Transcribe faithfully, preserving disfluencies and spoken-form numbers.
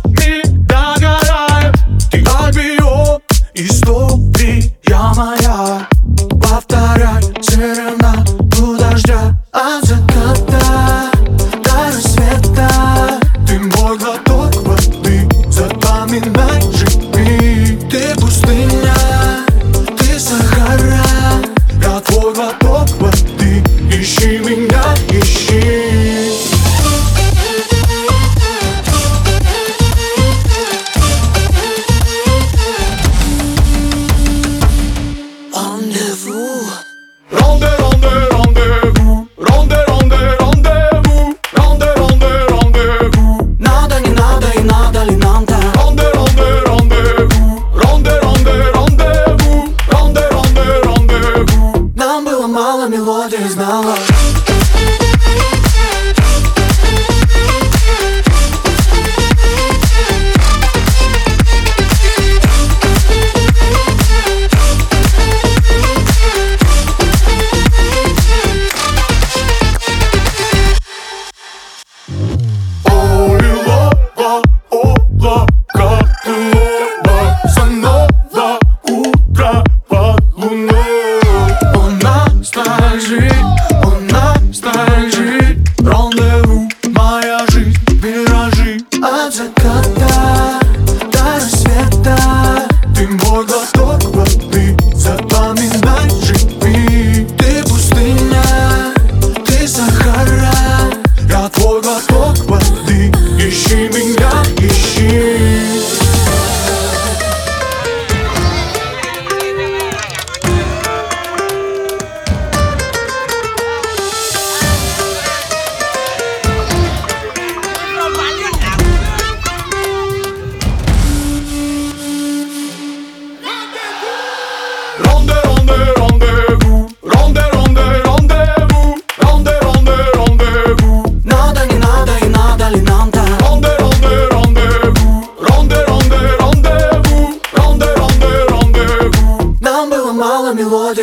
глазами догораю. Ты Альбион, история моя. Повторяй серенаду дождя от заката до рассвета. Ты мой глоток воды, запоминай, живи. Ты пустыня, ты Сахара, я твой глоток воды. Ищи меня, ищи. Рандеву. Ронде, ронде, рандеву. Ронде, ронде, рандеву. Ронде, ронде, рандеву. Надо, не надо и надо ли нам так? Ронде, ронде, рандеву. Ронде, ронде, рандеву. Ронде, ронде, рандеву. Нам было мало мелодий, знала. Рандеву, моя жизнь, виражи. От заката до рассвета. Ты мой глоток воды, запоминай, живи. Ты пустыня, ты Сахара, Я твой глоток воды. Ищи меня, ищи. Ронде, ронде, рандеву. Ронде, ронде, рандеву. Ронде, ронде, рандеву. надо, не надо и надо ли нам так? Ронде, ронде, рандеву. Ронде, ронде, рандеву. Ронде, ронде, рандеву. Нам было мало мелодий.